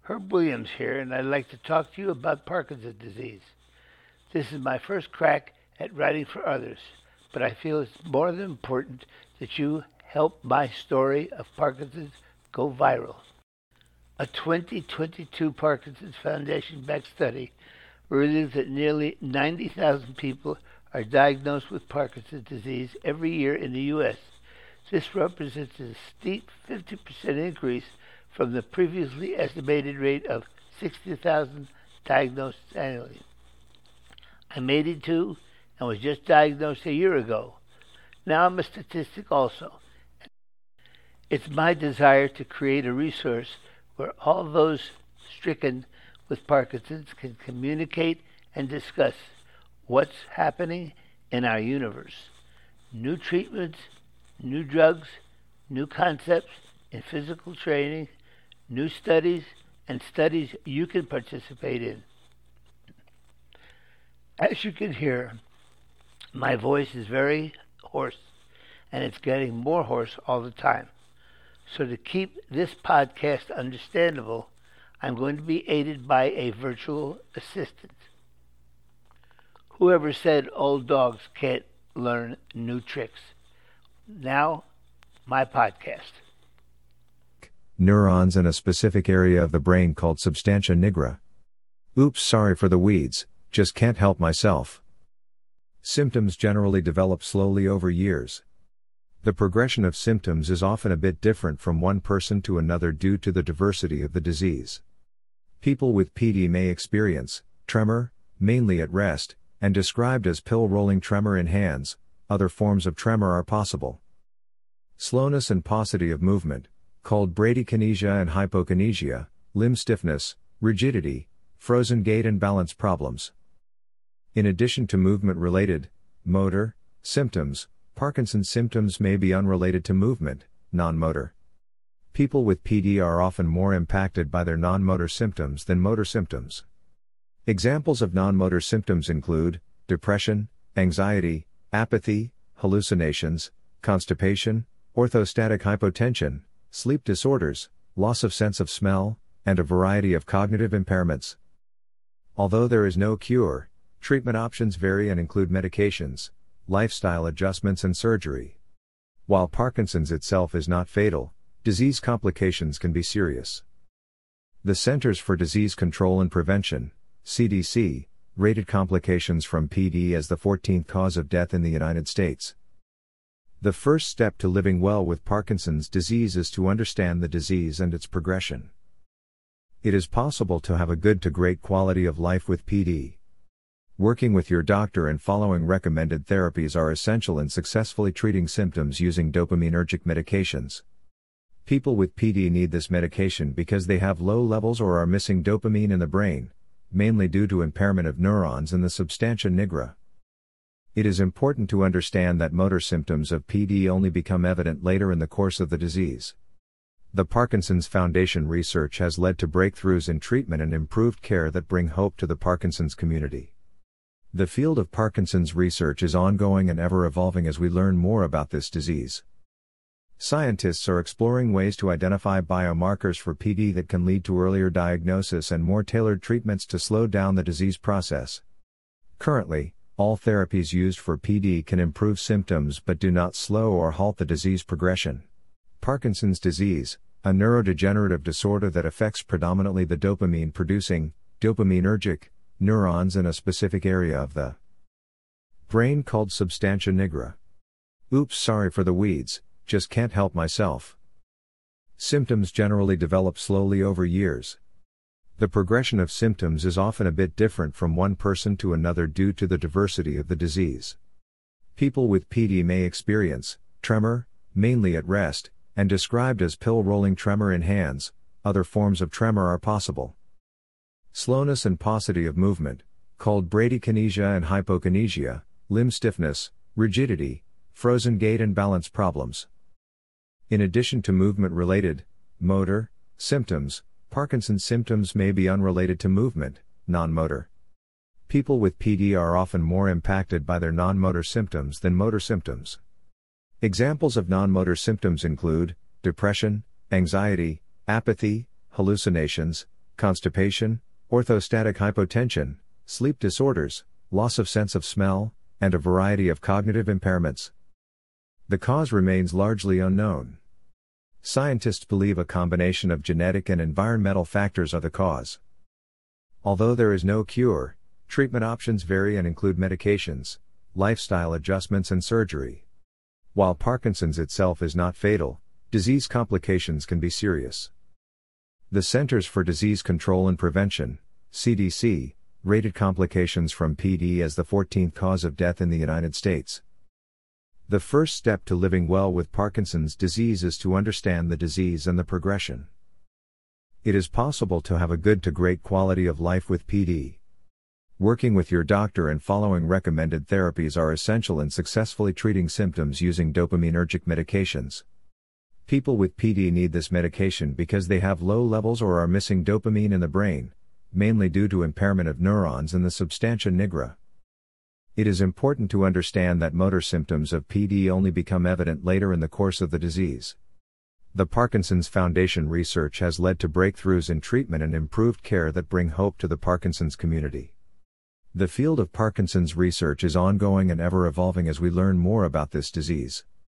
Herb Williams here, and I'd like to talk to you about Parkinson's disease. This is my first crack at writing for others, but I feel it's more than important that you help my story of Parkinson's go viral. A 2022 Parkinson's Foundation-backed study reveals that nearly 90,000 people are diagnosed with Parkinson's disease every year in the U.S. This represents a steep 50% increase from the previously estimated rate of 60,000 diagnoses annually. I'm 82 and was just diagnosed a year ago. Now I'm a statistic also. It's my desire to create a resource where all those stricken with Parkinson's can communicate and discuss what's happening in our universe. New treatments, new drugs, new concepts in physical training, new studies, and studies you can participate in. As you can hear, my voice is very hoarse, and it's getting more hoarse all the time. So to keep this podcast understandable, I'm going to be aided by a virtual assistant. Whoever said old dogs can't learn new tricks? Now, my podcast. Neurons in a specific area of the brain called substantia nigra. Oops, sorry for the weeds, just can't help myself. Symptoms generally develop slowly over years. The progression of symptoms is often a bit different from one person to another due to the diversity of the disease. People with PD may experience tremor, mainly at rest, and described as pill-rolling tremor in hands. Other forms of tremor are possible. Slowness and paucity of movement, called bradykinesia and hypokinesia, limb stiffness, rigidity, frozen gait and balance problems. In addition to movement-related, motor, symptoms, Parkinson's symptoms may be unrelated to movement, non-motor. People with PD are often more impacted by their non-motor symptoms than motor symptoms. Examples of non-motor symptoms include depression, anxiety, apathy, hallucinations, constipation, orthostatic hypotension, sleep disorders, loss of sense of smell, and a variety of cognitive impairments. Although there is no cure, treatment options vary and include medications, lifestyle adjustments and surgery. While Parkinson's itself is not fatal, disease complications can be serious. The Centers for Disease Control and Prevention, CDC, rated complications from PD as the 14th cause of death in the United States. The first step to living well with Parkinson's disease is to understand the disease and its progression. It is possible to have a good to great quality of life with PD. Working with your doctor and following recommended therapies are essential in successfully treating symptoms using dopaminergic medications. People with PD need this medication because they have low levels or are missing dopamine in the brain, mainly due to impairment of neurons in the substantia nigra. It is important to understand that motor symptoms of PD only become evident later in the course of the disease. The Parkinson's Foundation research has led to breakthroughs in treatment and improved care that bring hope to the Parkinson's community. The field of Parkinson's research is ongoing and ever evolving as we learn more about this disease. Scientists are exploring ways to identify biomarkers for PD that can lead to earlier diagnosis and more tailored treatments to slow down the disease process. Currently, all therapies used for PD can improve symptoms but do not slow or halt the disease progression. Parkinson's disease, a neurodegenerative disorder that affects predominantly the dopamine-producing, dopaminergic, neurons in a specific area of the brain called substantia nigra. Oops, sorry for the weeds, just can't help myself. Symptoms generally develop slowly over years. The progression of symptoms is often a bit different from one person to another due to the diversity of the disease. People with PD may experience tremor, mainly at rest, and described as pill-rolling tremor in hands. Other forms of tremor are possible. Slowness and paucity of movement, called bradykinesia and hypokinesia, limb stiffness, rigidity, frozen gait and balance problems. In addition to movement-related, motor, symptoms, Parkinson's symptoms may be unrelated to movement, non-motor. People with PD are often more impacted by their non-motor symptoms than motor symptoms. Examples of non-motor symptoms include depression, anxiety, apathy, hallucinations, constipation, orthostatic hypotension, sleep disorders, loss of sense of smell, and a variety of cognitive impairments. The cause remains largely unknown. Scientists believe a combination of genetic and environmental factors are the cause. Although there is no cure, treatment options vary and include medications, lifestyle adjustments, and surgery. While Parkinson's itself is not fatal, disease complications can be serious. The Centers for Disease Control and Prevention, CDC, rated complications from PD as the 14th cause of death in the United States. The first step to living well with Parkinson's disease is to understand the disease and the progression. It is possible to have a good to great quality of life with PD. Working with your doctor and following recommended therapies are essential in successfully treating symptoms using dopaminergic medications. People with PD need this medication because they have low levels or are missing dopamine in the brain, mainly due to impairment of neurons in the substantia nigra. It is important to understand that motor symptoms of PD only become evident later in the course of the disease. The Parkinson's Foundation research has led to breakthroughs in treatment and improved care that bring hope to the Parkinson's community. The field of Parkinson's research is ongoing and ever evolving as we learn more about this disease.